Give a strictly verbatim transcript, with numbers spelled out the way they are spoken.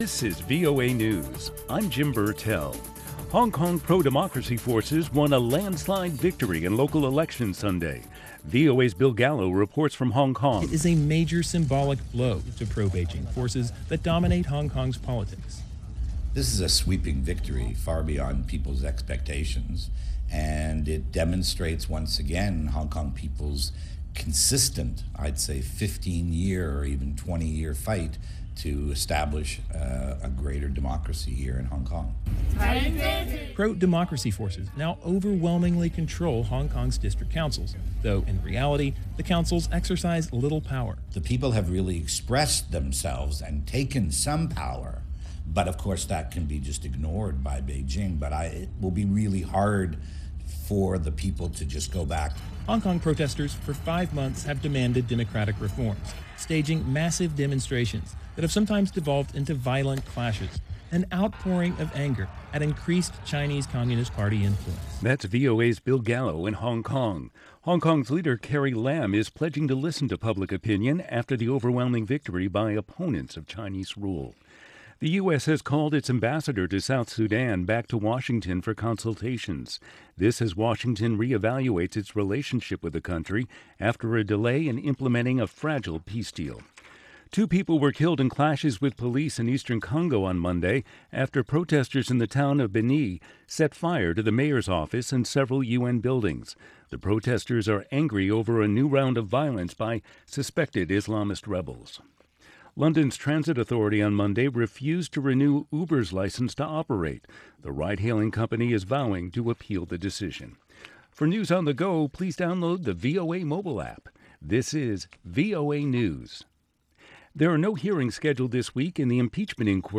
This is V O A News. I'm Jim Burtell. Hong Kong pro-democracy forces won a landslide victory in local elections Sunday. V O A's Bill Gallo reports from Hong Kong. It is a major symbolic blow to pro-Beijing forces that dominate Hong Kong's politics. This is a sweeping victory far beyond people's expectations, and it demonstrates once again Hong Kong people's consistent, I'd say fifteen-year or even twenty-year fight to establish uh, a greater democracy here in Hong Kong. Pro-democracy forces now overwhelmingly control Hong Kong's district councils, though in reality, the councils exercise little power. The people have really expressed themselves and taken some power, but of course that can be just ignored by Beijing. But I, it will be really hard for the people to just go back. Hong Kong protesters for five months have demanded democratic reforms, staging massive demonstrations that have sometimes devolved into violent clashes, an outpouring of anger at increased Chinese Communist Party influence. That's V O A's Bill Gallo in Hong Kong. Hong Kong's leader Carrie Lam is pledging to listen to public opinion after the overwhelming victory by opponents of Chinese rule. The U S has called its ambassador to South Sudan back to Washington for consultations. This as Washington reevaluates its relationship with the country after a delay in implementing a fragile peace deal. Two people were killed in clashes with police in eastern Congo on Monday after protesters in the town of Beni set fire to the mayor's office and several U N buildings. The protesters are angry over a new round of violence by suspected Islamist rebels. London's Transit Authority on Monday refused to renew Uber's license to operate. The ride-hailing company is vowing to appeal the decision. For news on the go, please download the V O A mobile app. This is V O A News. There are no hearings scheduled this week in the impeachment inquiry